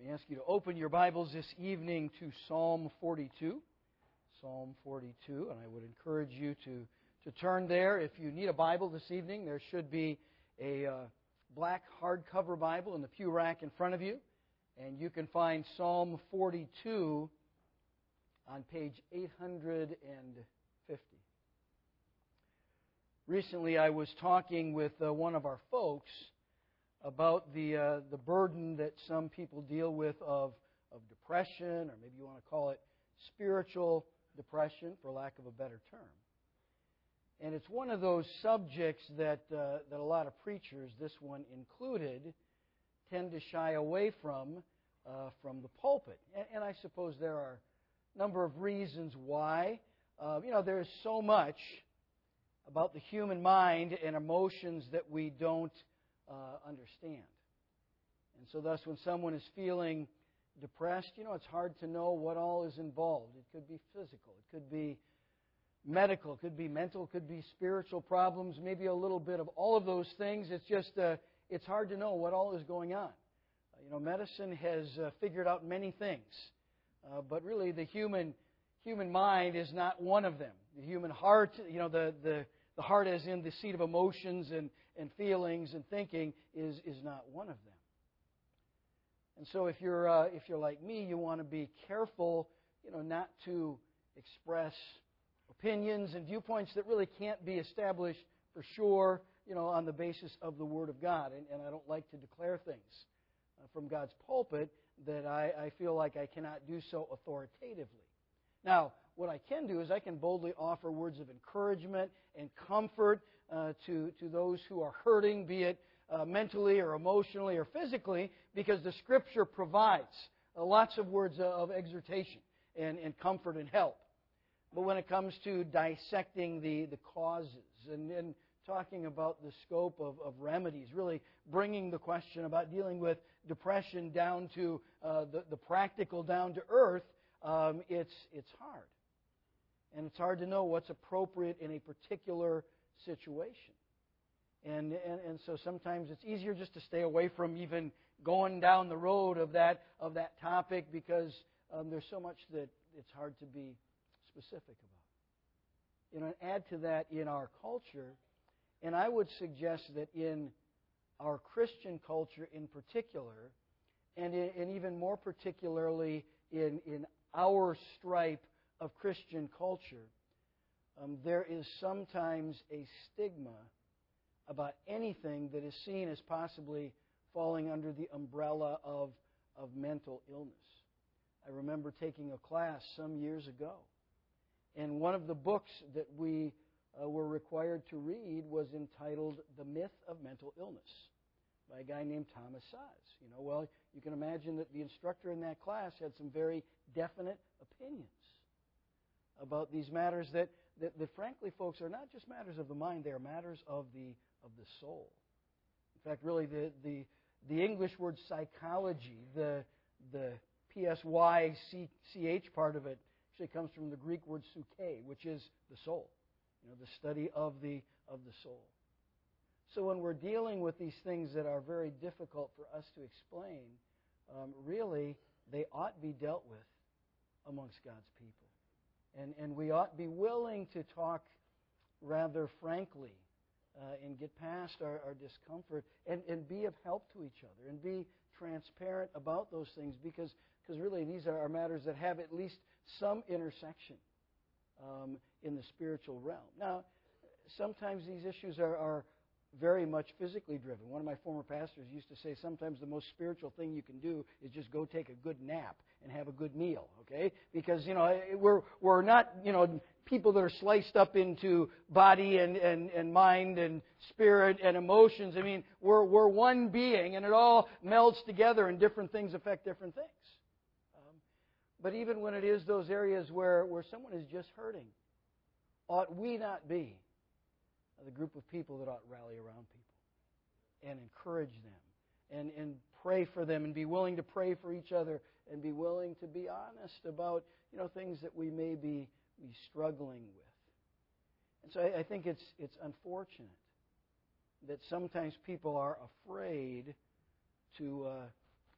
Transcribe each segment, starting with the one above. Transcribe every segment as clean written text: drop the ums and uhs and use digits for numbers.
ask you to open your Bibles this evening to Psalm 42. Psalm 42, and I would encourage you to turn there. If you need a Bible this evening, there should be a black hardcover Bible in the pew rack in front of you, and you can find Psalm 42 on page 850. Recently, I was talking with one of our folks about the burden that some people deal with of depression, or maybe you want to call it spiritual depression, for lack of a better term. And it's one of those subjects that a lot of preachers, this one included, tend to shy away from the pulpit. And I suppose there are a number of reasons why. There is so much about the human mind and emotions that we don't understand. And so thus, when someone is feeling depressed, it's hard to know what all is involved. It could be physical, it could be medical, it could be mental, it could be spiritual problems, maybe a little bit of all of those things. It's just, it's hard to know what all is going on. Medicine has figured out many things, but really the human mind is not one of them. The human heart, the heart as in the seat of emotions and feelings and thinking is not one of them. And so if you're like me, you want to be careful, not to express opinions and viewpoints that really can't be established for sure, on the basis of the Word of God. And I don't like to declare things from God's pulpit that I feel like I cannot do so authoritatively. Now, what I can do is I can boldly offer words of encouragement and comfort to those who are hurting, be it mentally or emotionally or physically, because the Scripture provides lots of words of exhortation and comfort and help. But when it comes to dissecting the causes and talking about the scope of remedies, really bringing the question about dealing with depression down to the practical, down to earth, it's hard. And it's hard to know what's appropriate in a particular situation. And so sometimes it's easier just to stay away from even going down the road of that topic, because there's so much that it's hard to be specific about. And add to that in our culture, and I would suggest that in our Christian culture in particular, and even more particularly in our stripe of Christian culture, there is sometimes a stigma about anything that is seen as possibly falling under the umbrella of mental illness. I remember taking a class some years ago, and one of the books that we were required to read was entitled The Myth of Mental Illness by a guy named Thomas Szasz. Well, you can imagine that the instructor in that class had some very definite opinions about these matters that frankly, folks, are not just matters of the mind, they are matters of the soul. In fact, really, the English word psychology, the P-S-Y-C-H part of it, actually comes from the Greek word psyche, which is the soul. The study of the soul. So when we're dealing with these things that are very difficult for us to explain, really, they ought be dealt with amongst God's people. And we ought be willing to talk rather frankly and get past our discomfort and be of help to each other and be transparent about those things, because really these are matters that have at least some intersection in the spiritual realm. Now, sometimes these issues are very much physically driven. One of my former pastors used to say sometimes the most spiritual thing you can do is just go take a good nap and have a good meal, okay? Because, we're not, people that are sliced up into body and mind and spirit and emotions. I mean, we're one being, and it all melds together, and different things affect different things. But even when it is those areas where someone is just hurting, ought we not be the group of people that ought rally around people and encourage them and pray for them and be willing to pray for each other and be willing to be honest about things that we may be struggling with. And so I think it's unfortunate that sometimes people are afraid to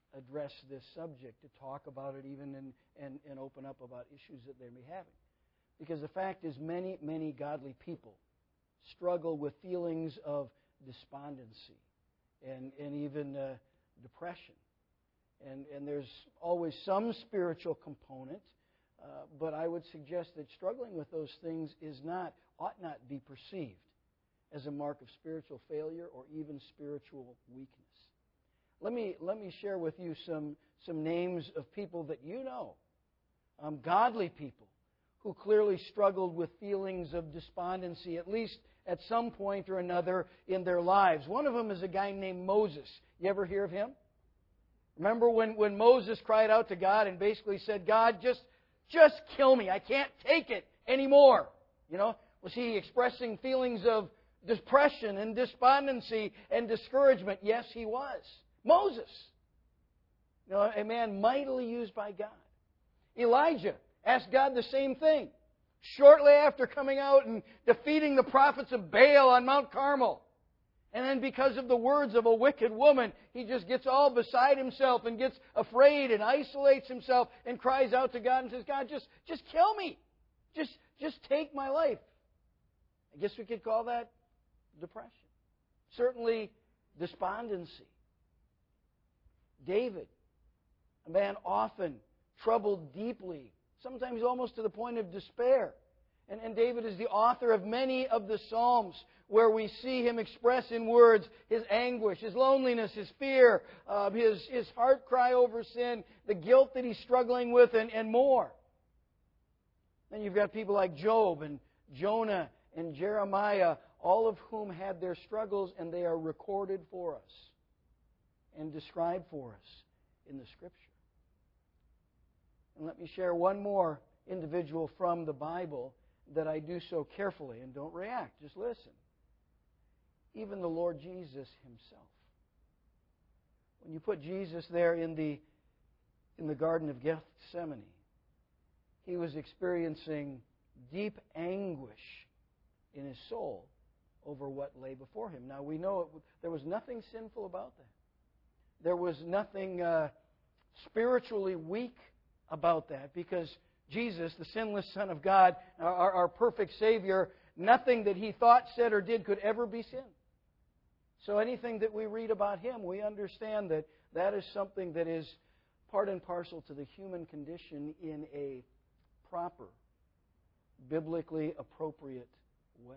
address this subject, to talk about it even and open up about issues that they may be having. Because the fact is, many godly people struggle with feelings of despondency and even depression. And there's always some spiritual component, but I would suggest that struggling with those things ought not be perceived as a mark of spiritual failure or even spiritual weakness. Let me share with you some names of people that you know, godly people, who clearly struggled with feelings of despondency, at least at some point or another in their lives. One of them is a guy named Moses. You ever hear of him? Remember when Moses cried out to God and basically said, God, just kill me. I can't take it anymore. Was he expressing feelings of depression and despondency and discouragement? Yes, he was. Moses. A man mightily used by God. Elijah asked God the same thing. Shortly after coming out and defeating the prophets of Baal on Mount Carmel. And then because of the words of a wicked woman, he just gets all beside himself and gets afraid and isolates himself and cries out to God and says, God, just kill me. Just take my life. I guess we could call that depression. Certainly despondency. David, a man often troubled deeply, sometimes almost to the point of despair. And David is the author of many of the Psalms where we see him express in words his anguish, his loneliness, his fear, his heart cry over sin, the guilt that he's struggling with, and more. Then you've got people like Job and Jonah and Jeremiah, all of whom had their struggles, and they are recorded for us and described for us in the Scripture. And let me share one more individual from the Bible that I do so carefully. And don't react, just listen. Even the Lord Jesus Himself. When you put Jesus there in the Garden of Gethsemane, He was experiencing deep anguish in His soul over what lay before Him. Now we know there was nothing sinful about that. There was nothing spiritually weak about that, because Jesus, the sinless Son of God, our perfect Savior, nothing that He thought, said, or did could ever be sin. So anything that we read about Him, we understand that that is something that is part and parcel to the human condition in a proper, biblically appropriate way.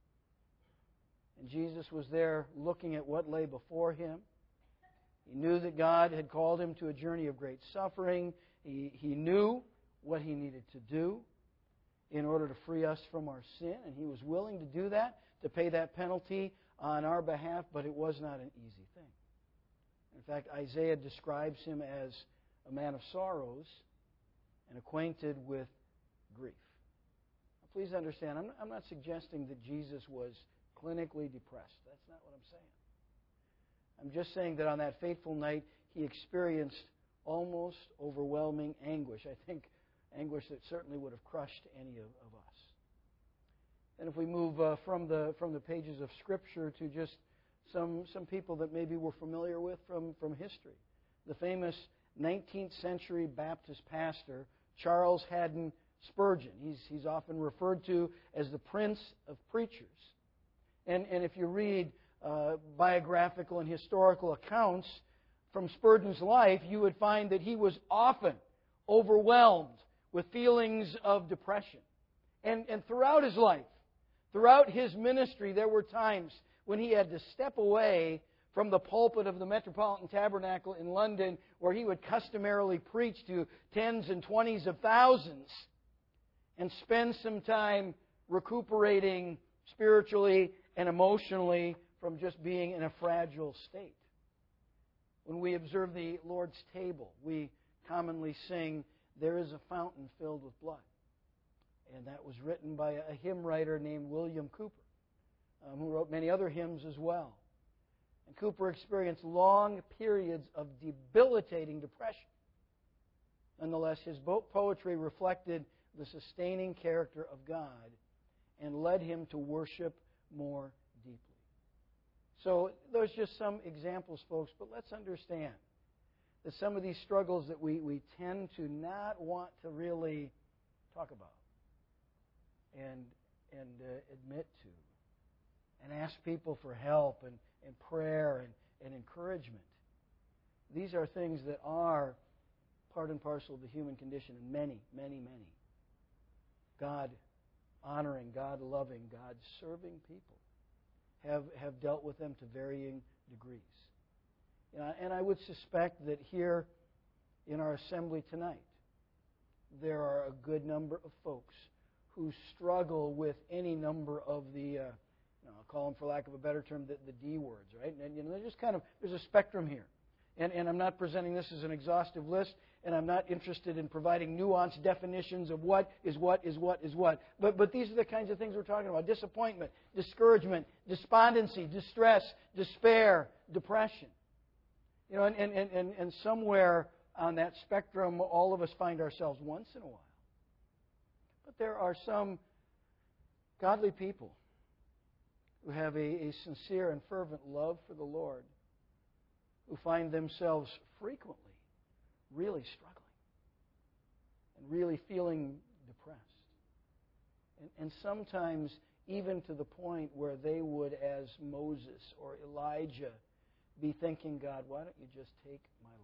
And Jesus was there looking at what lay before Him. He knew that God had called Him to a journey of great suffering. He knew what He needed to do in order to free us from our sin, and He was willing to do that, to pay that penalty on our behalf, but it was not an easy thing. In fact, Isaiah describes Him as a man of sorrows and acquainted with grief. Now, please understand, I'm not suggesting that Jesus was clinically depressed. That's not what I'm saying. I'm just saying that on that fateful night, He experienced almost overwhelming anguish. I think anguish that certainly would have crushed any of us. And if we move from the pages of Scripture to just some people that maybe we're familiar with from history. The famous 19th century Baptist pastor, Charles Haddon Spurgeon. He's often referred to as the Prince of Preachers. And if you read biographical and historical accounts from Spurgeon's life, you would find that he was often overwhelmed with feelings of depression. And throughout his life, throughout his ministry, there were times when he had to step away from the pulpit of the Metropolitan Tabernacle in London, where he would customarily preach to tens and twenties of thousands, and spend some time recuperating spiritually and emotionally from just being in a fragile state. When we observe the Lord's table, we commonly sing, "There is a fountain filled with blood." And that was written by a hymn writer named William Cowper, who wrote many other hymns as well. And Cowper experienced long periods of debilitating depression. Nonetheless, his poetry reflected the sustaining character of God and led him to worship more deeply. So there's just some examples, folks, but let's understand that some of these struggles that we tend to not want to really talk about and admit to and ask people for help and prayer and encouragement. These are things that are part and parcel of the human condition, and many, many, many God-honoring, God-loving, God-serving people have dealt with them to varying degrees. And I would suspect that here in our assembly tonight, there are a good number of folks who struggle with any number of the, I'll call them, for lack of a better term, the D words, right? And there's a spectrum here. And I'm not presenting this as an exhaustive list, and I'm not interested in providing nuanced definitions of what is what is what is what. But these are the kinds of things we're talking about: disappointment, discouragement, despondency, distress, despair, depression. And somewhere on that spectrum, all of us find ourselves once in a while. But there are some godly people who have a sincere and fervent love for the Lord, who find themselves frequently really struggling and really feeling depressed. And sometimes even to the point where they would, as Moses or Elijah, be thinking, God, why don't you just take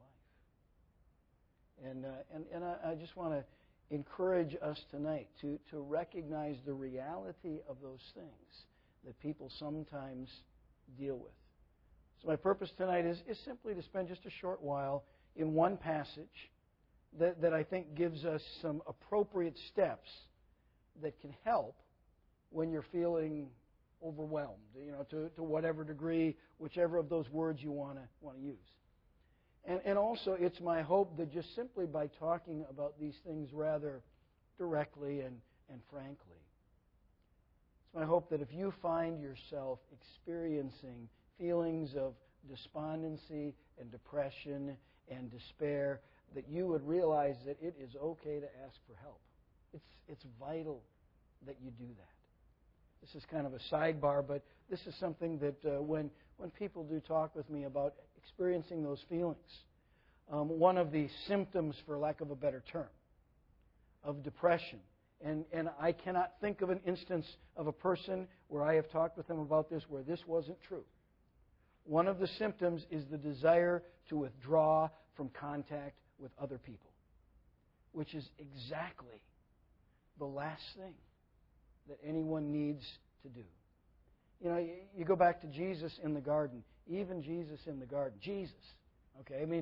my life? And I just want to encourage us tonight to recognize the reality of those things that people sometimes deal with. So my purpose tonight is simply to spend just a short while in one passage that I think gives us some appropriate steps that can help when you're feeling overwhelmed, to whatever degree, whichever of those words you want to use. And also, it's my hope that just simply by talking about these things rather directly and frankly, it's my hope that if you find yourself experiencing feelings of despondency and depression and despair, that you would realize that it is okay to ask for help. It's vital that you do that. This is kind of a sidebar, but this is something that when people do talk with me about experiencing those feelings, one of the symptoms, for lack of a better term, of depression, and I cannot think of an instance of a person where I have talked with them about this where this wasn't true. One of the symptoms is the desire to withdraw from contact with other people, which is exactly the last thing that anyone needs to do. You go back to Jesus in the garden. Even Jesus in the garden. Jesus, okay? I mean,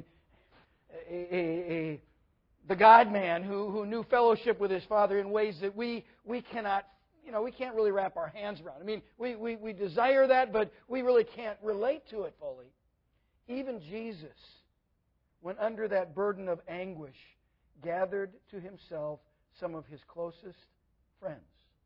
the God-man who knew fellowship with His Father in ways that we cannot, we can't really wrap our hands around. I mean, we desire that, but we really can't relate to it fully. Even Jesus, when under that burden of anguish, gathered to Himself some of His closest friends,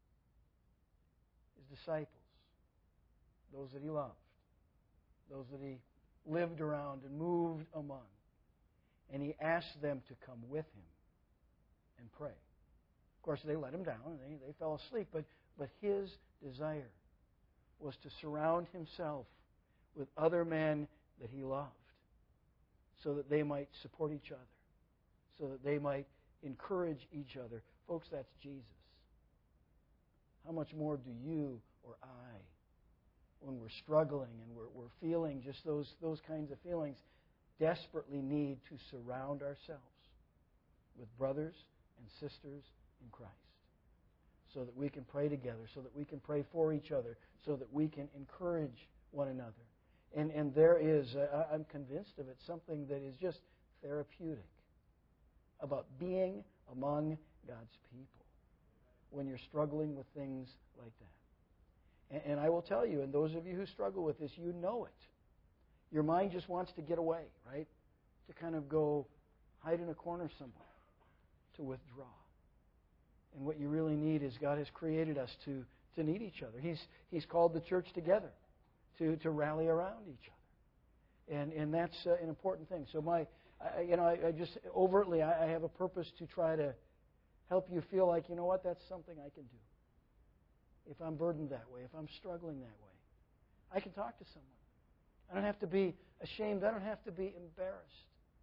His disciples, those that He loved, those that He lived around and moved among. And He asked them to come with Him and pray. Of course, they let Him down and they fell asleep, but His desire was to surround Himself with other men that He loved so that they might support each other, so that they might encourage each other. Folks, that's Jesus. How much more do you or I, when we're struggling and we're feeling just those kinds of feelings, desperately need to surround ourselves with brothers and sisters in Christ so that we can pray together, so that we can pray for each other, so that we can encourage one another. And there is, I'm convinced of it, something that is just therapeutic about being among God's people when you're struggling with things like that. And I will tell you, and those of you who struggle with this, you know it. Your mind just wants to get away, right? To kind of go hide in a corner somewhere, to withdraw. And what you really need is God has created us to need each other. He's called the church together to rally around each other. And that's an important thing. So I just overtly, I have a purpose to try to help you feel like, you know what, that's something I can do. If I'm burdened that way, if I'm struggling that way, I can talk to someone. I don't have to be ashamed. I don't have to be embarrassed.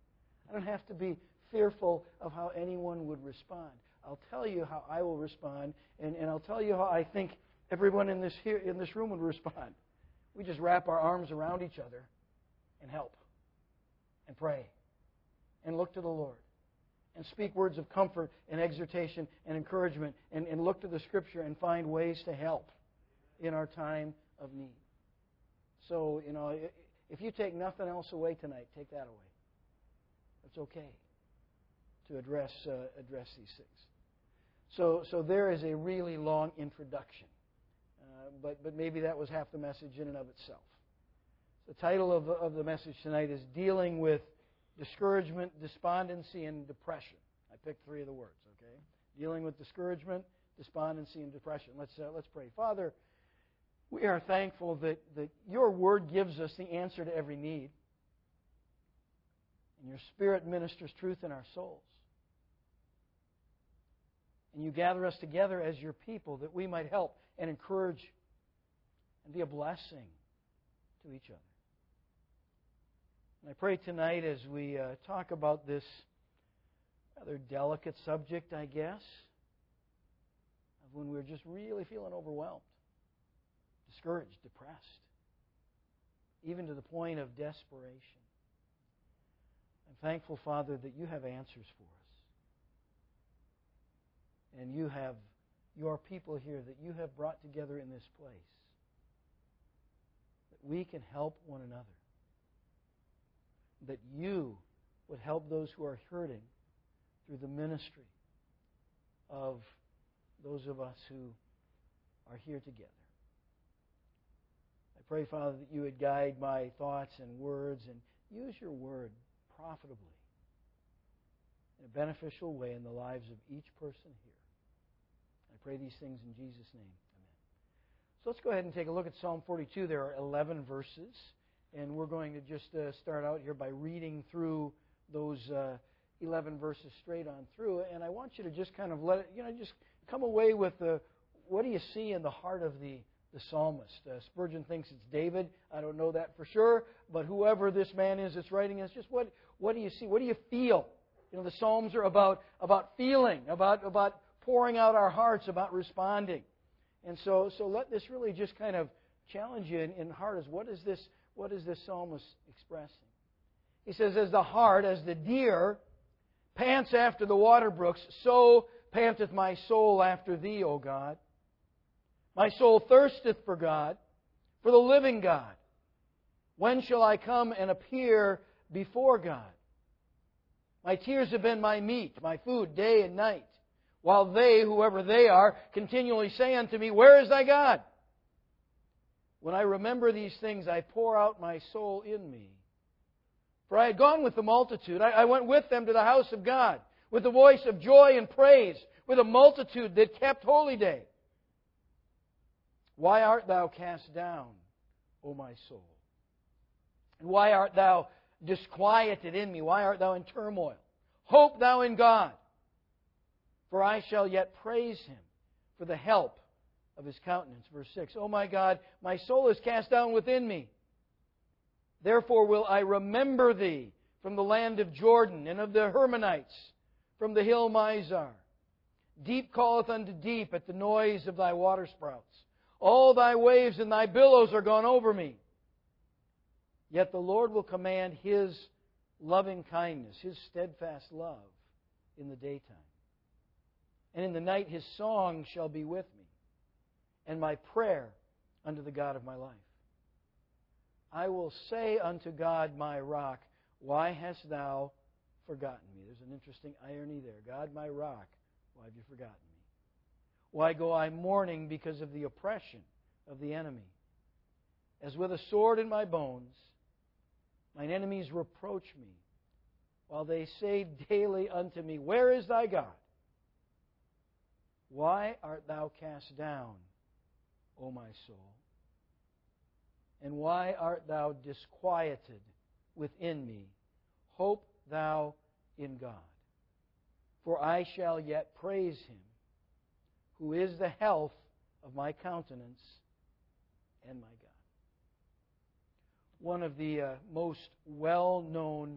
I don't have to be fearful of how anyone would respond. I'll tell you how I will respond, and I'll tell you how I think everyone in this room would respond. We just wrap our arms around each other and help and pray and look to the Lord and speak words of comfort and exhortation and encouragement and look to the Scripture and find ways to help in our time of need. So, if you take nothing else away tonight, take that away. It's okay to address these things. So there is a really long introduction. But maybe that was half the message in and of itself. The title of the message tonight is Dealing with Discouragement, Despondency, and Depression. I picked three of the words, okay? Dealing with discouragement, despondency, and depression. Let's pray. Father, we are thankful that Your Word gives us the answer to every need. And Your Spirit ministers truth in our souls. And You gather us together as Your people that we might help and encourage and be a blessing to each other. And I pray tonight as we talk about this rather delicate subject, I guess, of when we're just really feeling overwhelmed, discouraged, depressed, even to the point of desperation. I'm thankful, Father, that You have answers for us. And You have Your people here that You have brought together in this place, that we can help one another, that You would help those who are hurting through the ministry of those of us who are here together. I pray, Father, that You would guide my thoughts and words and use Your Word profitably in a beneficial way in the lives of each person here. I pray these things in Jesus' name. Amen. So let's go ahead and take a look at Psalm 42. There are 11 verses, and we're going to just start out here by reading through those 11 verses straight on through. And I want you to just kind of just come away with what do you see in the heart of the psalmist. Spurgeon thinks it's David. I don't know that for sure, but whoever this man is that's writing is just what do you see? What do you feel? The Psalms are about feeling, about pouring out our hearts, about responding. And so let this really just kind of challenge you in heart as what is this psalmist expressing? He says, as the hart, as the deer pants after the water brooks, so panteth my soul after Thee, O God. My soul thirsteth for God, for the living God. When shall I come and appear before God? My tears have been my meat, my food, day and night, while they, whoever they are, continually say unto me, Where is thy God? When I remember these things, I pour out my soul in me. For I had gone with the multitude. I went with them to the house of God, with the voice of joy and praise, with a multitude that kept holy day. Why art thou cast down, O my soul? And why art thou disquieted in me? Why art thou in turmoil? Hope thou in God, for I shall yet praise Him for the help of His countenance. Verse 6, O my God, my soul is cast down within me. Therefore will I remember Thee from the land of Jordan and of the Hermonites, from the hill Mizar. Deep calleth unto deep at the noise of Thy waterspouts. All Thy waves and Thy billows are gone over me. Yet the Lord will command His loving kindness, His steadfast love in the daytime. And in the night His song shall be with me, and my prayer unto the God of my life. I will say unto God my rock, Why hast Thou forgotten me? There's an interesting irony there. God my rock, why have You forgotten me? Why go I mourning because of the oppression of the enemy? As with a sword in my bones, mine enemies reproach me, while they say daily unto me, Where is thy God? Why art thou cast down, O my soul? And why art thou disquieted within me? Hope thou in God. For I shall yet praise Him, who is the health of my countenance and my God. One of the most well-known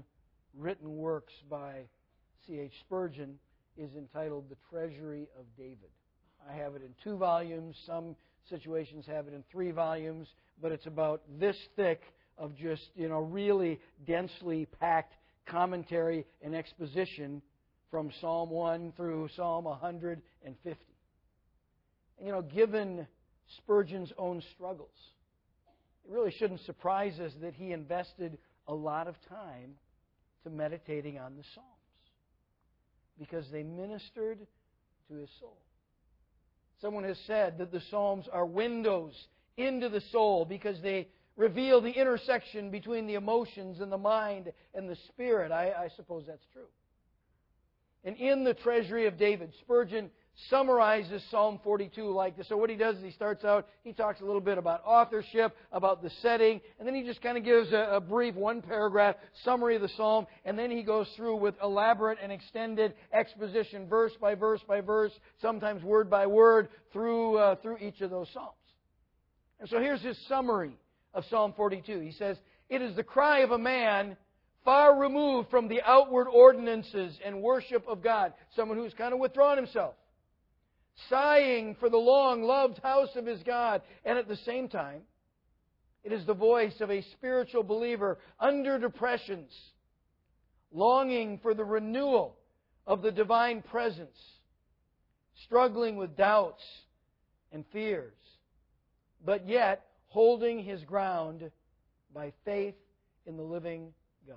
written works by C.H. Spurgeon is entitled The Treasury of David. I have it in 2 volumes. Some situations have it in 3 volumes, but it's about this thick of just, really densely packed commentary and exposition from Psalm 1 through Psalm 150. And, given Spurgeon's own struggles, it really shouldn't surprise us that he invested a lot of time to meditating on the Psalms, because they ministered to his soul. Someone has said that the Psalms are windows into the soul because they reveal the intersection between the emotions and the mind and the spirit. I suppose that's true. And in the Treasury of David, Spurgeon summarizes Psalm 42 like this. So what he does is he starts out, he talks a little bit about authorship, about the setting, and then he just kind of gives a brief 1-paragraph summary of the psalm, and then he goes through with elaborate and extended exposition, verse by verse by verse, sometimes word by word, through each of those psalms. And so here's his summary of Psalm 42. He says, "It is the cry of a man far removed from the outward ordinances and worship of God," someone who's kind of withdrawn himself, "sighing for the long-loved house of his God." And at the same time, it is the voice of a spiritual believer under depressions, longing for the renewal of the divine presence, struggling with doubts and fears, but yet holding his ground by faith in the living God.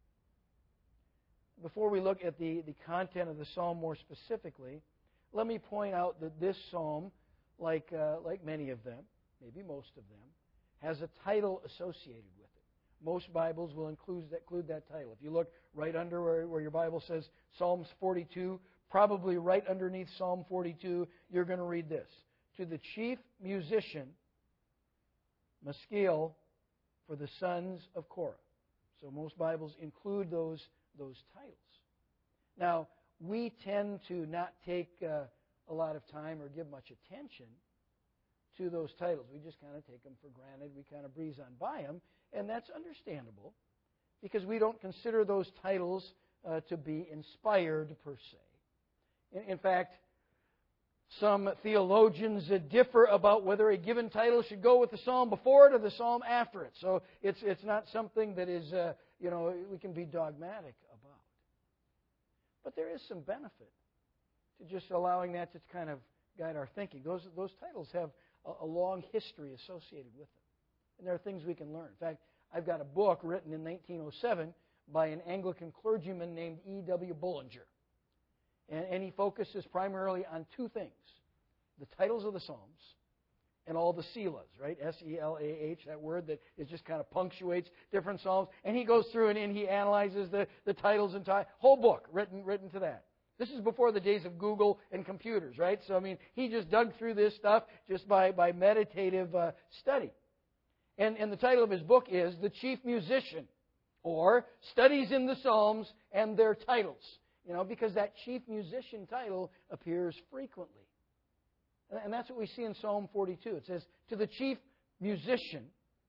Before we look at the content of the psalm more specifically, let me point out that this psalm, like many of them, maybe most of them, has a title associated with it. Most Bibles will include that title. If you look right under where your Bible says Psalms 42, probably right underneath Psalm 42, you're going to read this: "To the chief musician, Maskil, for the sons of Korah." So most Bibles include those titles. Now, we tend to not take a lot of time or give much attention to those titles. We just kind of take them for granted. We kind of breeze on by them, and that's understandable because we don't consider those titles to be inspired per se. In fact, some theologians differ about whether a given title should go with the psalm before it or the psalm after it. So it's not something that is we can be dogmatic about. But there is some benefit to just allowing that to kind of guide our thinking. Those titles have a long history associated with them, and there are things we can learn. In fact, I've got a book written in 1907 by an Anglican clergyman named E.W. Bullinger. And he focuses primarily on 2 things: the titles of the Psalms and all the selahs, right? S-E-L-A-H, that word that is just kind of punctuates different Psalms. And he goes through and he analyzes the titles and whole book written to that. This is before the days of Google and computers, right? So, he just dug through this stuff just by meditative study. And the title of his book is The Chief Musician, or Studies in the Psalms and Their Titles. Because that chief musician title appears frequently. And that's what we see in Psalm 42. It says, "To the chief musician,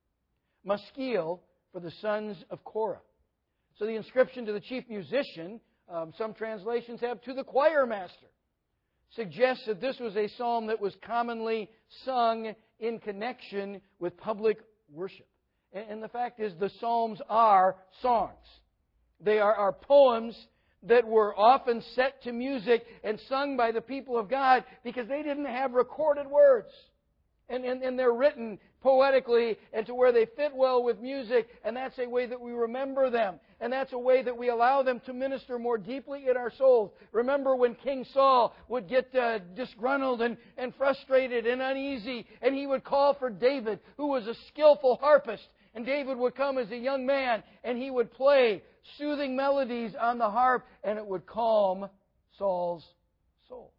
Maskil, for the sons of Korah." So the inscription "to the chief musician," some translations have "to the choir master," suggests that this was a psalm that was commonly sung in connection with public worship. And the fact is, the Psalms are songs. They are poems that were often set to music and sung by the people of God because they didn't have recorded words. And they're written poetically and to where they fit well with music, and that's a way that we remember them. And that's a way that we allow them to minister more deeply in our souls. Remember when King Saul would get disgruntled and frustrated and uneasy, and he would call for David, who was a skillful harpist. And David would come as a young man, and he would play soothing melodies on the harp, and it would calm Saul's soul.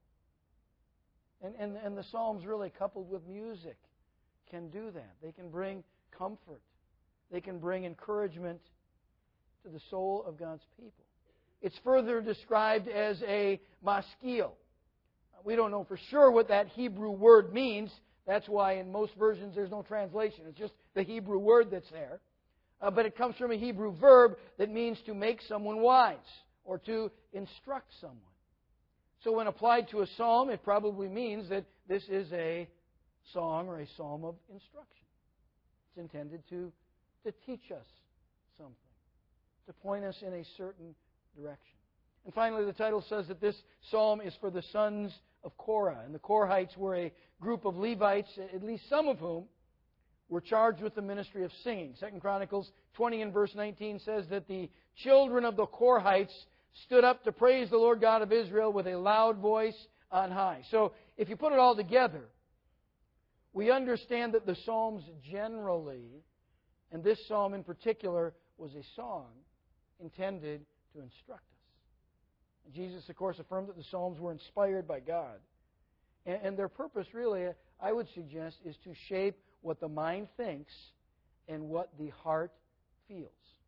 And the Psalms, really coupled with music, can do that. They can bring comfort. They can bring encouragement to the soul of God's people. It's further described as a maskil. We don't know for sure what that Hebrew word means. That's why in most versions there's no translation. It's just the Hebrew word that's there. but it comes from a Hebrew verb that means to make someone wise or to instruct someone. So when applied to a psalm, it probably means that this is a song or a psalm of instruction. It's intended to teach us something, to point us in a certain direction. And finally, the title says that this psalm is for the sons of Korah. And the Korahites were a group of Levites, at least some of whom were charged with the ministry of singing. 2 Chronicles 20 and verse 19 says that the children of the Korahites stood up to praise the Lord God of Israel with a loud voice on high. So if you put it all together, we understand that the Psalms generally, and this psalm in particular, was a song intended to instruct us. Jesus, of course, affirmed that the Psalms were inspired by God. And their purpose, really, I would suggest, is to shape what the mind thinks and what the heart feels.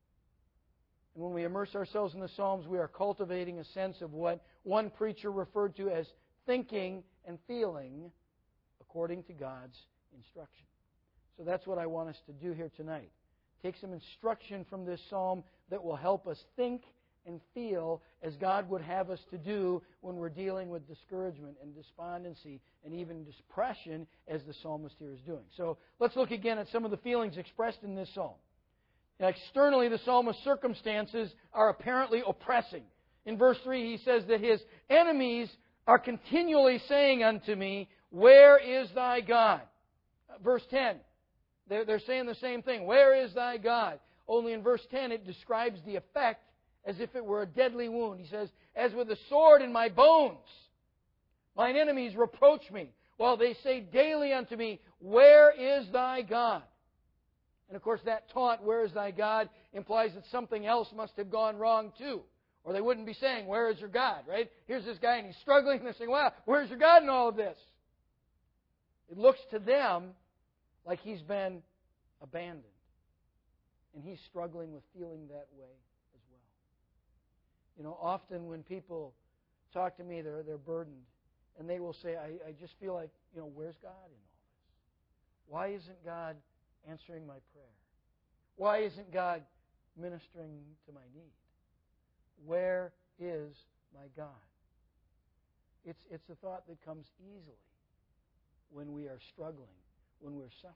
And when we immerse ourselves in the Psalms, we are cultivating a sense of what one preacher referred to as thinking and feeling according to God's instruction. So that's what I want us to do here tonight. Take some instruction from this psalm that will help us think and feel as God would have us to do when we're dealing with discouragement and despondency and even depression, as the psalmist here is doing. So let's look again at some of the feelings expressed in this psalm. Now, externally, the psalmist's circumstances are apparently oppressing. In verse 3, he says that his enemies are continually saying unto me, "Where is thy God?" Verse 10, they're saying the same thing. "Where is thy God?" Only in verse 10 it describes the effect as if it were a deadly wound. He says, "As with a sword in my bones, mine enemies reproach me, while they say daily unto me, Where is thy God?" And of course that taunt, "Where is thy God?" implies that something else must have gone wrong too. Or they wouldn't be saying, "Where is your God?" Right? Here's this guy and he's struggling and they're saying, "Wow, where's your God in all of this?" It looks to them like he's been abandoned. And he's struggling with feeling that way as well. You know, often when people talk to me, they're burdened. And they will say, I just feel like, where's God in all this? Why isn't God answering my prayer? Why isn't God ministering to my need? Where is my God? It's a thought that comes easily when we are struggling, when we're suffering.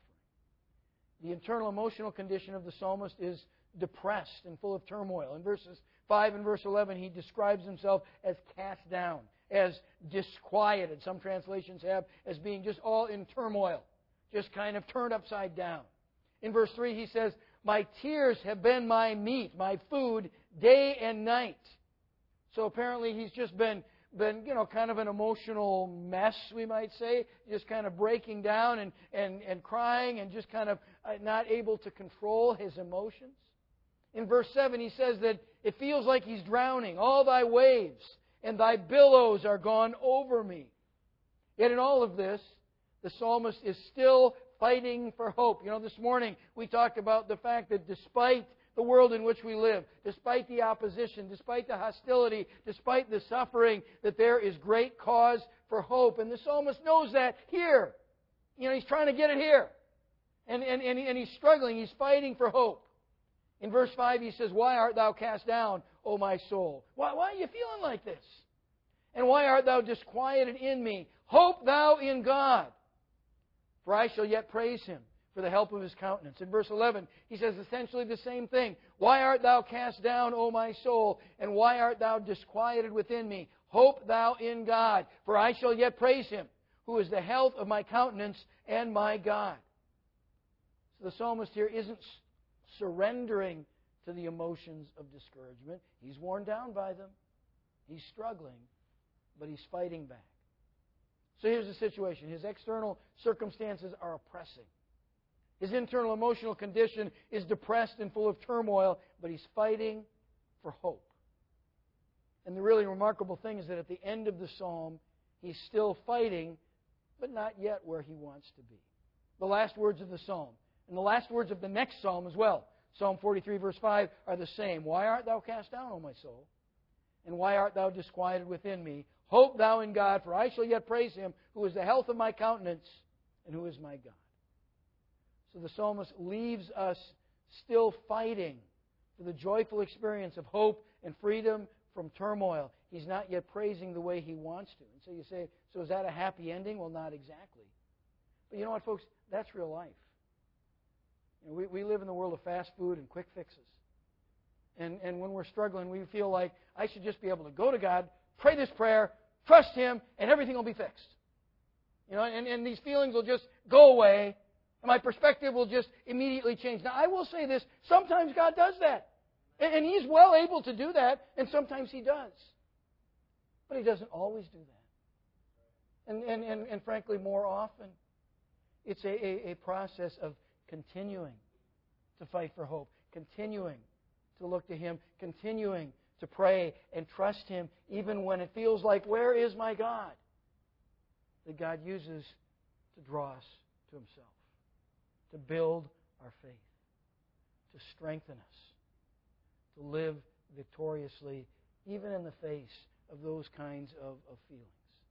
The internal emotional condition of the psalmist is depressed and full of turmoil. In verses 5 and verse 11, he describes himself as cast down, as disquieted. Some translations have as being just all in turmoil, just kind of turned upside down. In verse 3, he says, "My tears have been my meat, my food, day and night." So apparently he's just been kind of an emotional mess, we might say, just kind of breaking down and crying and just kind of not able to control his emotions. In verse 7, he says that it feels like he's drowning. "All thy waves and thy billows are gone over me." Yet in all of this, the psalmist is still fighting for hope. This morning we talked about the fact that despite the world in which we live, despite the opposition, despite the hostility, despite the suffering, that there is great cause for hope. And the psalmist knows that here. He's trying to get it here. And he's struggling. He's fighting for hope. In verse 5 he says, "Why art thou cast down, O my soul?" Why are you feeling like this? "And why art thou disquieted in me? Hope thou in God, for I shall yet praise Him for the help of His countenance." In verse 11, he says essentially the same thing. "Why art thou cast down, O my soul? And why art thou disquieted within me? Hope thou in God, for I shall yet praise Him, who is the health of my countenance and my God." So the psalmist here isn't surrendering to the emotions of discouragement. He's worn down by them. He's struggling, but he's fighting back. So here's the situation. His external circumstances are oppressing. His internal emotional condition is depressed and full of turmoil, but he's fighting for hope. And the really remarkable thing is that at the end of the psalm, he's still fighting, but not yet where he wants to be. The last words of the psalm, and the last words of the next psalm as well, Psalm 43, verse 5, are the same. "Why art thou cast down, O my soul? And why art thou disquieted within me? Hope thou in God, for I shall yet praise Him, who is the health of my countenance and who is my God." So the psalmist leaves us still fighting for the joyful experience of hope and freedom from turmoil. He's not yet praising the way he wants to. And so you say, so is that a happy ending? Well, not exactly. But you know what, folks? That's real life. You know, we live in the world of fast food and quick fixes. And when we're struggling, we feel like I should just be able to go to God, pray this prayer, trust Him, and everything will be fixed. You know, and these feelings will just go away, and my perspective will just immediately change. Now, I will say this, sometimes God does that. And He's well able to do that, and sometimes He does. But He doesn't always do that. And frankly, more often, it's a process of continuing to fight for hope, continuing to look to Him, continuing to pray and trust Him, even when it feels like, where is my God? That God uses to draw us to Himself, to build our faith, to strengthen us, to live victoriously, even in the face of those kinds of feelings.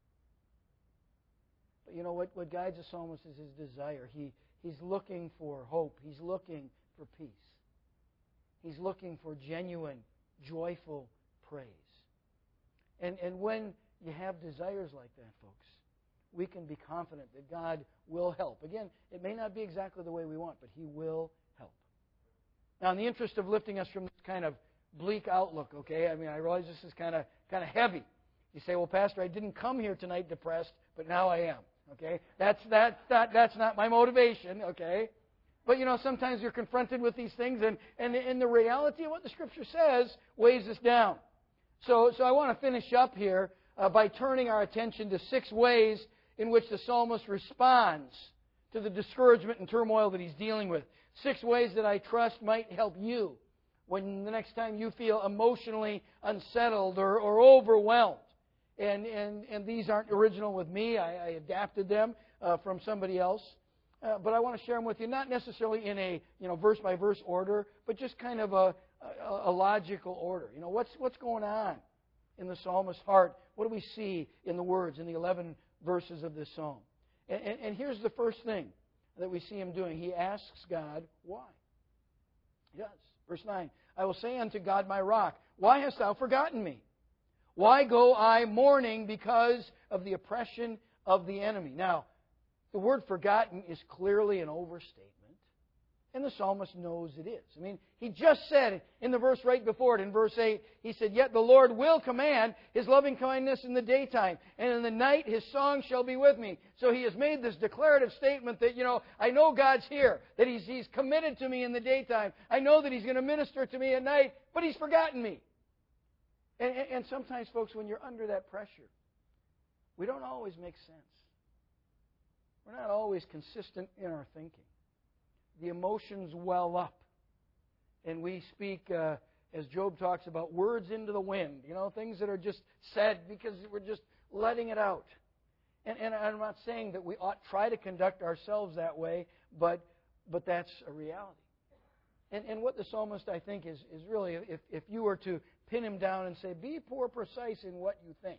But you know what guides the psalmist is his desire. He's looking for hope. He's looking for peace. He's looking for genuine, joyful praise. And when you have desires like that, folks, we can be confident that God will help. Again, it may not be exactly the way we want, but He will help. Now, in the interest of lifting us from this kind of bleak outlook, okay, I mean, I realize this is kind of heavy. You say, well, Pastor, I didn't come here tonight depressed, but now I am. Okay, that's not my motivation. Okay, but you know, sometimes you're confronted with these things, and the reality of what the Scripture says weighs us down. So I want to finish up here by turning our attention to 6 ways in which the psalmist responds to the discouragement and turmoil that he's dealing with. 6 ways that I trust might help you when the next time you feel emotionally unsettled or overwhelmed. And these aren't original with me. I adapted them from somebody else. But I want to share them with you, not necessarily in a verse-by-verse order, but just kind of a logical order. You know, what's going on in the psalmist's heart? What do we see in the words, in the 11 verses of this psalm? And here's the first thing that we see him doing. He asks God, why? He does. Verse 9, I will say unto God my rock, why hast thou forgotten me? Why go I mourning because of the oppression of the enemy? Now, the word forgotten is clearly an overstatement, and the psalmist knows it is. I mean, he just said it in the verse right before it, in verse 8, he said, yet the Lord will command His loving kindness in the daytime, and in the night His song shall be with me. So he has made this declarative statement that, I know God's here, that He's committed to me in the daytime. I know that He's going to minister to me at night, but He's forgotten me. And sometimes, folks, when you're under that pressure, we don't always make sense. We're not always consistent in our thinking. The emotions well up. And we speak, as Job talks about, words into the wind. Things that are just said because we're just letting it out. And I'm not saying that we ought try to conduct ourselves that way, but that's a reality. And what the psalmist, I think, is really, if you were to pin him down and say, be more precise in what you think.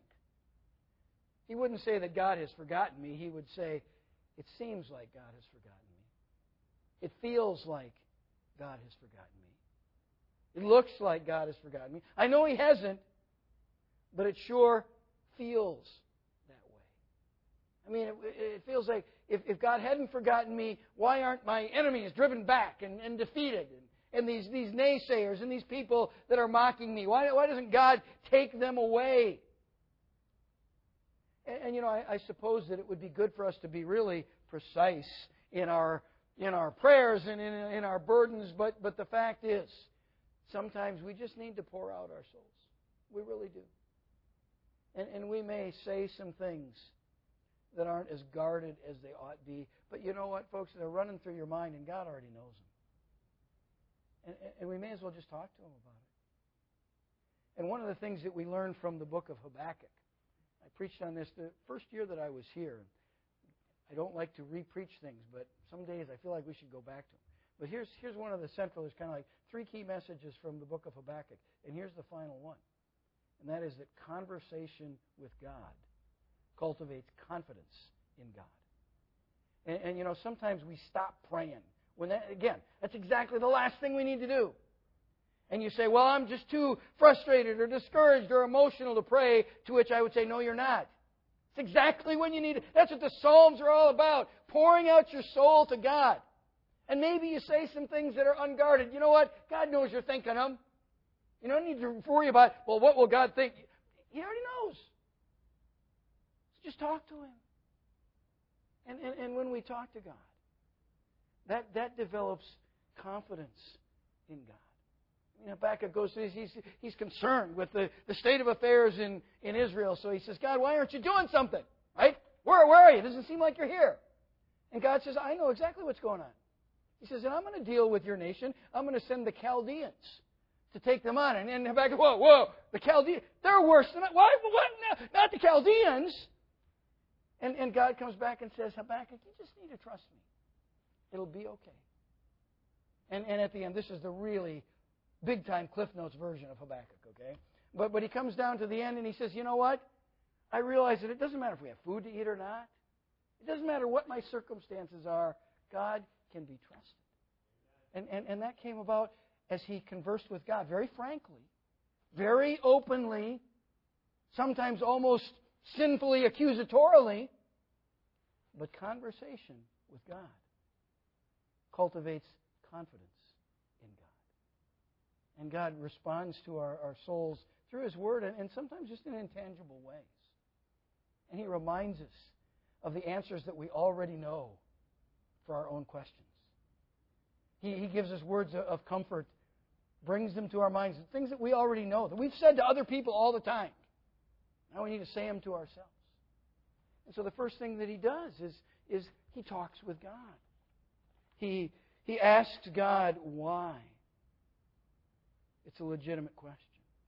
He wouldn't say that God has forgotten me. He would say, it seems like God has forgotten me. It feels like God has forgotten me. It looks like God has forgotten me. I know He hasn't, but it sure feels that way. I mean, it feels like if God hadn't forgotten me, why aren't my enemies driven back and defeated? And these naysayers and these people that are mocking me, why doesn't God take them away? And I suppose that it would be good for us to be really precise in our prayers and in our burdens, but the fact is, sometimes we just need to pour out our souls. We really do. And we may say some things that aren't as guarded as they ought be, but you know what, folks? They're running through your mind, and God already knows them. And we may as well just talk to Him about it. And one of the things that we learned from the book of Habakkuk, I preached on this the first year that I was here. I don't like to re-preach things, but some days I feel like we should go back to them. But here's one of the central, there's kind of like 3 key messages from the book of Habakkuk. And here's the final one. And that is that conversation with God cultivates confidence in God. And sometimes we stop praying Again, that's exactly the last thing we need to do. And you say, well, I'm just too frustrated or discouraged or emotional to pray, to which I would say, no, you're not. It's exactly when you need it. That's what the Psalms are all about, pouring out your soul to God. And maybe you say some things that are unguarded. You know what? God knows you're thinking them. You don't need to worry about, well, what will God think? He already knows. So just talk to Him. And when we talk to God, that develops confidence in God. Habakkuk goes, he's concerned with the state of affairs in Israel. So he says, God, why aren't you doing something? Right? Where are you? It doesn't seem like you're here. And God says, I know exactly what's going on. He says, and I'm going to deal with your nation. I'm going to send the Chaldeans to take them on. And Habakkuk, whoa, the Chaldeans, they're worse than that. Why? What? No, not the Chaldeans. And God comes back and says, Habakkuk, you just need to trust me. It'll be okay. And at the end, this is the really big-time Cliff Notes version of Habakkuk, okay? But he comes down to the end and he says, you know what? I realize that it doesn't matter if we have food to eat or not. It doesn't matter what my circumstances are. God can be trusted. And that came about as he conversed with God very frankly, very openly, sometimes almost sinfully, accusatorily, but conversation with God cultivates confidence in God. And God responds to our souls through His Word and sometimes just in intangible ways. And He reminds us of the answers that we already know for our own questions. He gives us words of comfort, brings them to our minds, things that we already know, that we've said to other people all the time. Now we need to say them to ourselves. And so the first thing that He does is He talks with God. He asks God why. It's a legitimate question.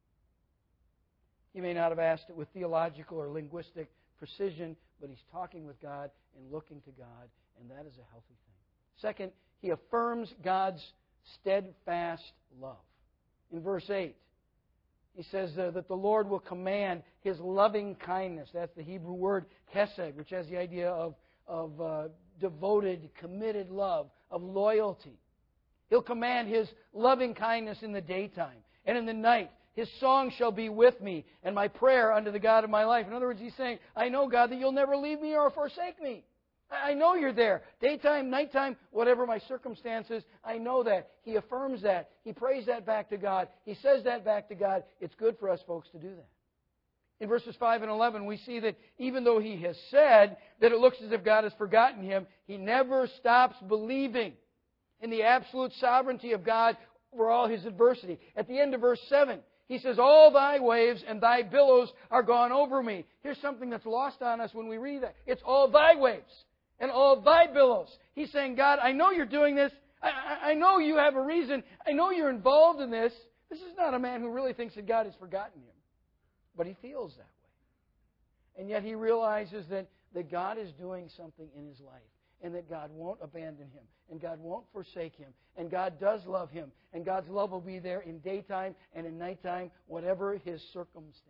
He may not have asked it with theological or linguistic precision, but he's talking with God and looking to God, and that is a healthy thing. Second, he affirms God's steadfast love. In verse 8, he says that the Lord will command His loving kindness. That's the Hebrew word chesed, which has the idea of devoted, committed love, of loyalty. He'll command His loving kindness in the daytime, and in the night His song shall be with me, and my prayer unto the God of my life. In other words, he's saying, I know, God, that you'll never leave me or forsake me. I know you're there. Daytime, nighttime, whatever my circumstances, I know that. He affirms that. He prays that back to God. He says that back to God. It's good for us folks to do that. In verses 5 and 11, we see that even though he has said that it looks as if God has forgotten him, he never stops believing in the absolute sovereignty of God over all his adversity. At the end of verse 7, he says, all thy waves and thy billows are gone over me. Here's something that's lost on us when we read that. It's all thy waves and all thy billows. He's saying, God, I know you're doing this. I know you have a reason. I know you're involved in this. This is not a man who really thinks that God has forgotten him. But he feels that way. And yet he realizes that God is doing something in his life. And that God won't abandon him. And God won't forsake him. And God does love him. And God's love will be there in daytime and in nighttime, whatever his circumstances.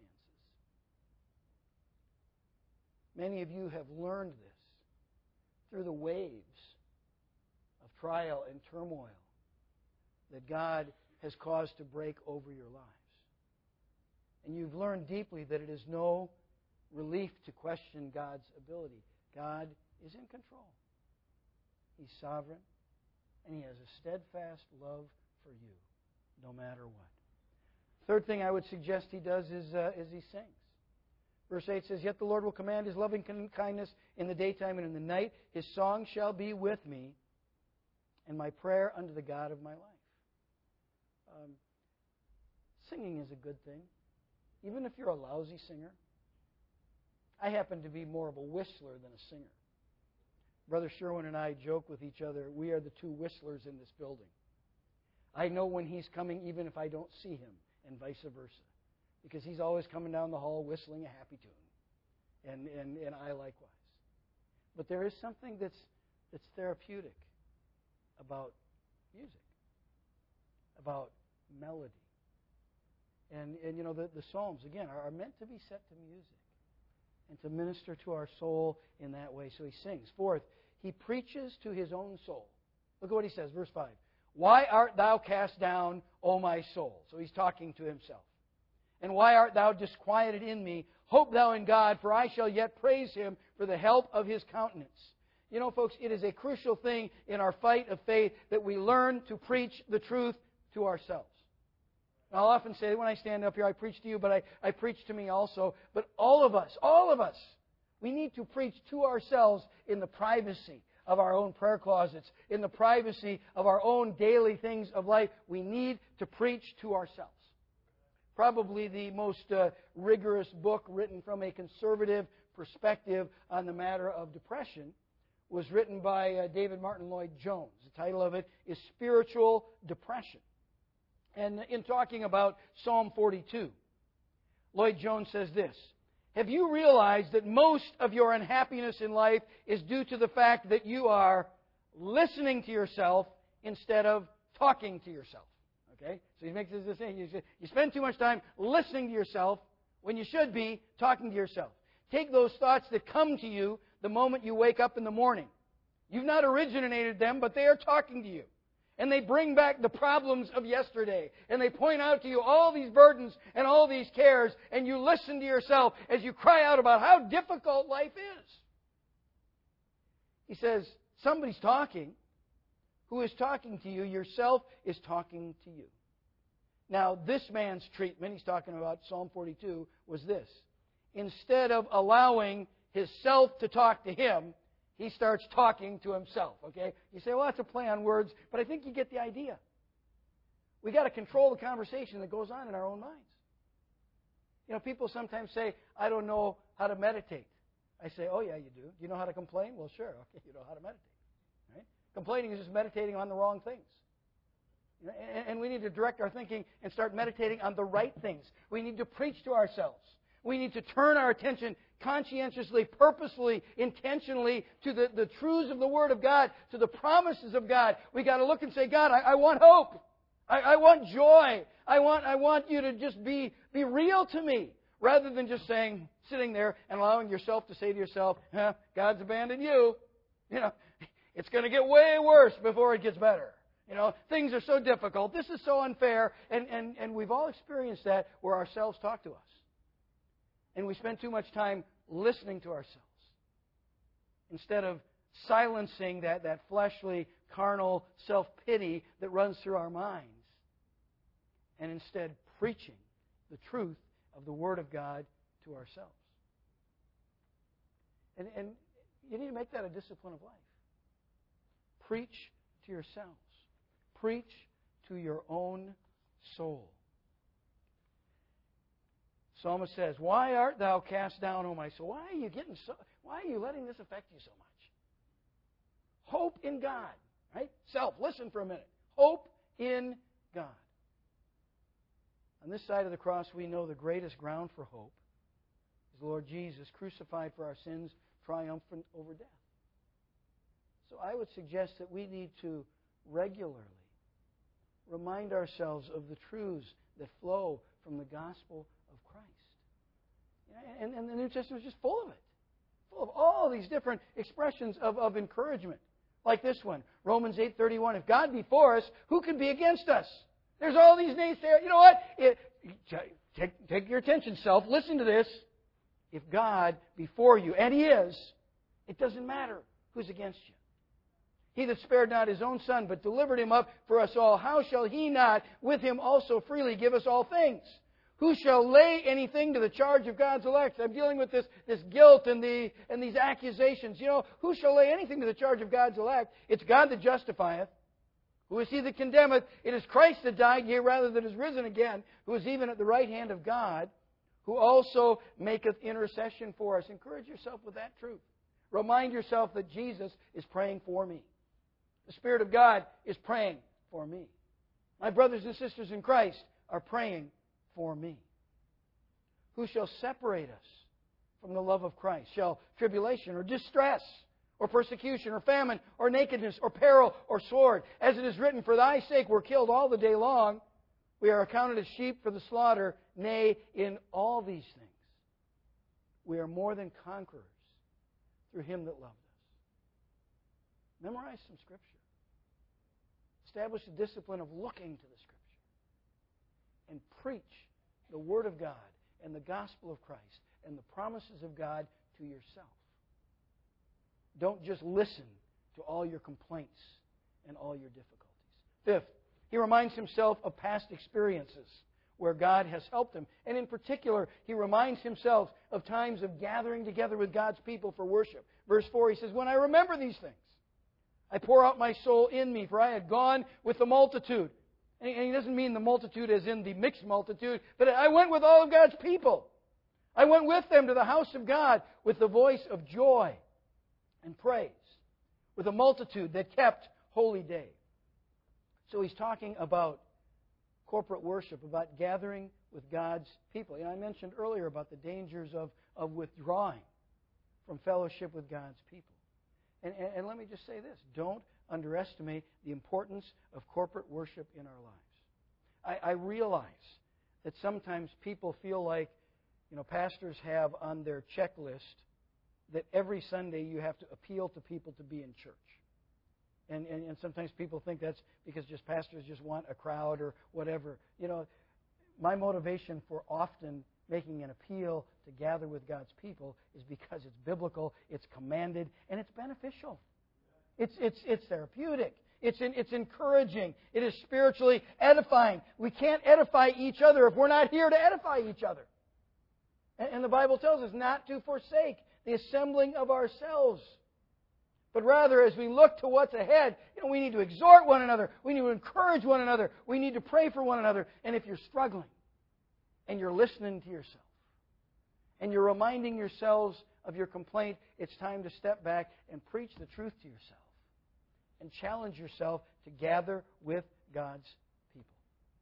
Many of you have learned this through the waves of trial and turmoil that God has caused to break over your lives. And you've learned deeply that it is no relief to question God's ability. God is in control. He's sovereign, and He has a steadfast love for you, no matter what. Third thing I would suggest He does is He sings. Verse 8 says, yet the Lord will command His loving kindness in the daytime and in the night. His song shall be with me, and my prayer unto the God of my life. Singing is a good thing, even if you're a lousy singer. I happen to be more of a whistler than a singer. Brother Sherwin and I joke with each other, we are the two whistlers in this building. I know when he's coming even if I don't see him, and vice versa. Because he's always coming down the hall whistling a happy tune. And I likewise. But there is something that's therapeutic about music, about melody. And you know, the Psalms, again, are meant to be set to music and to minister to our soul in that way. So he sings. Fourth, he preaches to his own soul. Look at what he says, verse 5. Why art thou cast down, O my soul? So he's talking to himself. And why art thou disquieted in me? Hope thou in God, for I shall yet praise Him for the help of His countenance. You know, folks, it is a crucial thing in our fight of faith that we learn to preach the truth to ourselves. I'll often say when I stand up here, I preach to you, but I preach to me also. But all of us, we need to preach to ourselves in the privacy of our own prayer closets, in the privacy of our own daily things of life. We need to preach to ourselves. Probably the most rigorous book written from a conservative perspective on the matter of depression was written by David Martin Lloyd-Jones. The title of it is Spiritual Depression. And in talking about Psalm 42, Lloyd-Jones says this: have you realized that most of your unhappiness in life is due to the fact that you are listening to yourself instead of talking to yourself? Okay? So he makes this thing. You spend too much time listening to yourself when you should be talking to yourself. Take those thoughts that come to you the moment you wake up in the morning. You've not originated them, but they are talking to you. And they bring back the problems of yesterday. And they point out to you all these burdens and all these cares. And you listen to yourself as you cry out about how difficult life is. He says, somebody's talking. Who is talking to you? Yourself is talking to you. Now, this man's treatment, he's talking about Psalm 42, was this. Instead of allowing his self to talk to him, he starts talking to himself, okay? You say, well, that's a play on words, but I think you get the idea. We've got to control the conversation that goes on in our own minds. You know, people sometimes say, I don't know how to meditate. I say, oh, yeah, you do. Do you know how to complain? Well, sure. Okay, you know how to meditate. Right? Complaining is just meditating on the wrong things. You know, and we need to direct our thinking and start meditating on the right things. We need to preach to ourselves. We need to turn our attention conscientiously, purposefully, intentionally to the truths of the Word of God, to the promises of God. We've got to look and say, God, I want hope. I want joy. I want you to just be real to me. Rather than just sitting there and allowing yourself to say to yourself, God's abandoned you. You know, it's going to get way worse before it gets better. You know, things are so difficult. This is so unfair. And we've all experienced that where ourselves talk to us. And we spend too much time listening to ourselves instead of silencing that fleshly, carnal self-pity that runs through our minds, and instead preaching the truth of the Word of God to ourselves. And you need to make that a discipline of life. Preach to yourselves. Preach to your own soul. Psalmist says, why art thou cast down, O my soul? Why are you letting this affect you so much? Hope in God. Right? Self, listen for a minute. Hope in God. On this side of the cross, we know the greatest ground for hope is the Lord Jesus, crucified for our sins, triumphant over death. So I would suggest that we need to regularly remind ourselves of the truths that flow from the gospel of Christ. And the New Testament is just full of it. Full of all these different expressions of encouragement. Like this one, Romans 8:31. If God be for us, who can be against us? There's all these naysayers. You know what? Take your attention, self. Listen to this. If God be for you, and He is, it doesn't matter who's against you. He that spared not His own Son, but delivered Him up for us all, how shall He not with Him also freely give us all things? Who shall lay anything to the charge of God's elect? I'm dealing with this guilt and these accusations. You know, who shall lay anything to the charge of God's elect? It's God that justifieth. Who is He that condemneth? It is Christ that died, yea, rather that is risen again, who is even at the right hand of God, who also maketh intercession for us. Encourage yourself with that truth. Remind yourself that Jesus is praying for me. The Spirit of God is praying for me. My brothers and sisters in Christ are praying for me. Who shall separate us from the love of Christ? Shall tribulation or distress or persecution or famine or nakedness or peril or sword? As it is written, for thy sake we're killed all the day long. We are accounted as sheep for the slaughter. Nay, in all these things we are more than conquerors through Him that loved us. Memorize some Scripture. Establish the discipline of looking to the Scripture. And preach the Word of God and the gospel of Christ and the promises of God to yourself. Don't just listen to all your complaints and all your difficulties. Fifth, he reminds himself of past experiences where God has helped him. And in particular, he reminds himself of times of gathering together with God's people for worship. Verse 4, he says, "When I remember these things, I pour out my soul in me, for I had gone with the multitude." And he doesn't mean the multitude as in the mixed multitude, but I went with all of God's people. I went with them to the house of God with the voice of joy and praise, with a multitude that kept holy day. So he's talking about corporate worship, about gathering with God's people. I mentioned earlier about the dangers of withdrawing from fellowship with God's people. And let me just say this. Don't underestimate the importance of corporate worship in our lives. I realize that sometimes people feel like, pastors have on their checklist that every Sunday you have to appeal to people to be in church. And sometimes people think that's because just pastors just want a crowd or whatever. My motivation for often making an appeal to gather with God's people is because it's biblical, it's commanded, and it's beneficial. It's therapeutic. It's encouraging. It is spiritually edifying. We can't edify each other if we're not here to edify each other. And the Bible tells us not to forsake the assembling of ourselves. But rather, as we look to what's ahead, we need to exhort one another. We need to encourage one another. We need to pray for one another. And if you're struggling, and you're listening to yourself, and you're reminding yourselves of your complaint, it's time to step back and preach the truth to yourself. And challenge yourself to gather with God's people.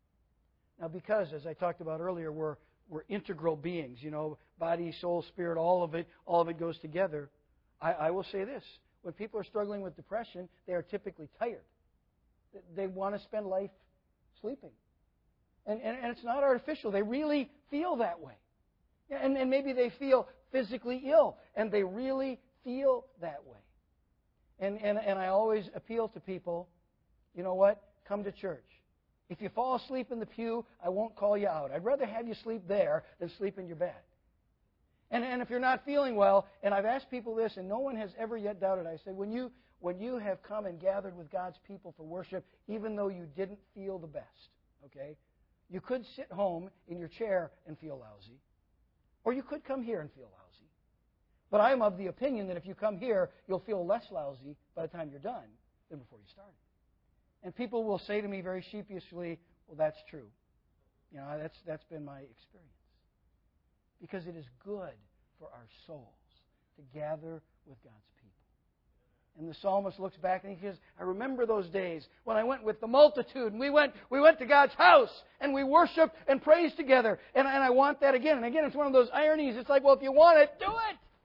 Now, because, as I talked about earlier, we're integral beings, body, soul, spirit, all of it goes together. I will say this. When people are struggling with depression, they are typically tired. They want to spend life sleeping. And it's not artificial. They really feel that way. And maybe they feel physically ill, and they really feel that way. And I always appeal to people, you know what? Come to church. If you fall asleep in the pew, I won't call you out. I'd rather have you sleep there than sleep in your bed. And if you're not feeling well, and I've asked people this, and no one has ever yet doubted, I said, when you have come and gathered with God's people for worship, even though you didn't feel the best, okay? You could sit home in your chair and feel lousy, or you could come here and feel lousy. But I'm of the opinion that if you come here, you'll feel less lousy by the time you're done than before you started. And people will say to me very sheepishly, well, that's true. That's been my experience. Because it is good for our souls to gather with God's people. And the psalmist looks back and he says, I remember those days when I went with the multitude and we went to God's house and we worshiped and praised together. And I want that again. And again, it's one of those ironies. It's like, well, if you want it, do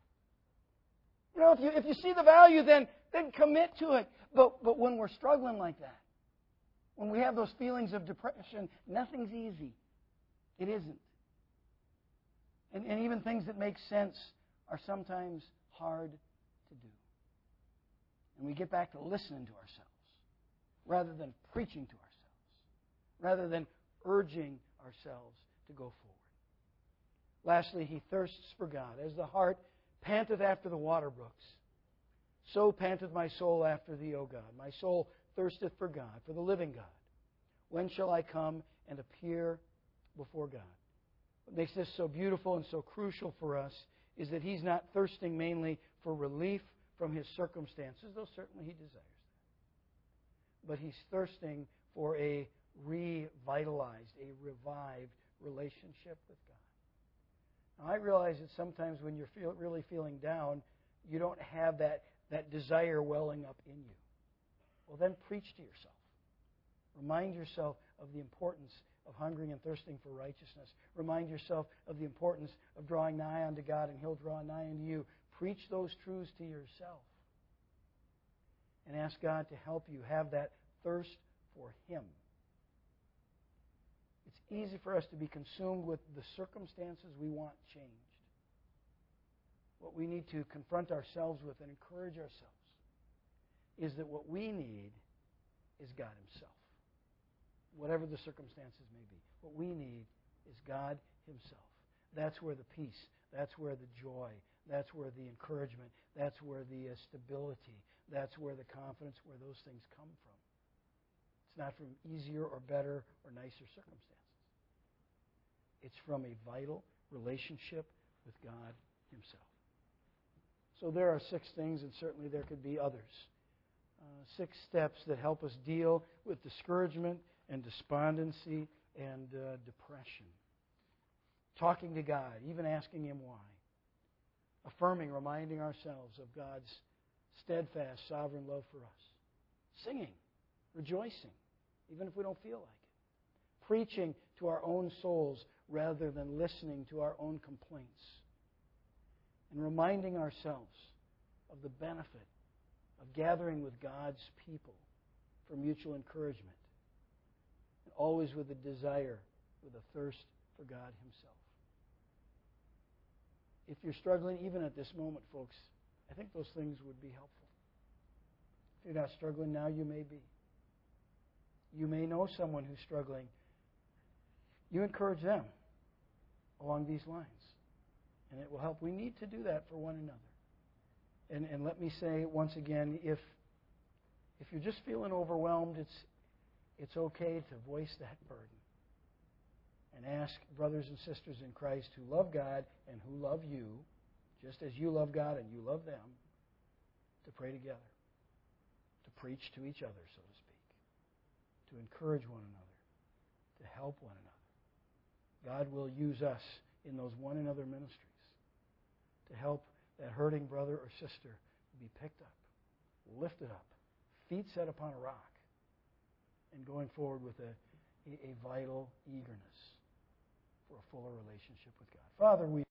it. If you see the value, then commit to it. But when we're struggling like that, when we have those feelings of depression, nothing's easy. It isn't. And even things that make sense are sometimes hard to do. And we get back to listening to ourselves rather than preaching to ourselves, rather than urging ourselves to go forward. Lastly, he thirsts for God. As the hart panteth after the water brooks, so panteth my soul after thee, O God. My soul thirsteth for God, for the living God. When shall I come and appear before God? What makes this so beautiful and so crucial for us is that he's not thirsting mainly for relief from his circumstances, though certainly he desires that. But he's thirsting for a revitalized, a revived relationship with God. Now, I realize that sometimes when you're really feeling down, you don't have that desire welling up in you. Well, then preach to yourself. Remind yourself of the importance of hungering and thirsting for righteousness. Remind yourself of the importance of drawing nigh unto God, and He'll draw nigh unto you. Preach those truths to yourself. And ask God to help you have that thirst for Him. It's easy for us to be consumed with the circumstances we want changed. What we need to confront ourselves with and encourage ourselves is that what we need is God Himself. Whatever the circumstances may be. What we need is God Himself. That's where the peace, that's where the joy, that's where the encouragement, that's where the stability, that's where the confidence, where those things come from. It's not from easier or better or nicer circumstances. It's from a vital relationship with God Himself. So there are 6 things, and certainly there could be others. 6 steps that help us deal with discouragement and despondency and depression. Talking to God, even asking Him why. Affirming, reminding ourselves of God's steadfast, sovereign love for us. Singing, rejoicing, even if we don't feel like it. Preaching to our own souls rather than listening to our own complaints. And reminding ourselves of the benefit of gathering with God's people for mutual encouragement. And always with a desire, with a thirst for God Himself. If you're struggling, even at this moment, folks, I think those things would be helpful. If you're not struggling now, you may be. You may know someone who's struggling. You encourage them along these lines. And it will help. We need to do that for one another. And let me say once again, if you're just feeling overwhelmed, it's okay to voice that burden. And ask brothers and sisters in Christ who love God and who love you, just as you love God and you love them, to pray together. To preach to each other, so to speak. To encourage one another. To help one another. God will use us in those one another ministries to help that hurting brother or sister be picked up, lifted up, feet set upon a rock, and going forward with a vital eagerness for a fuller relationship with God. Father, we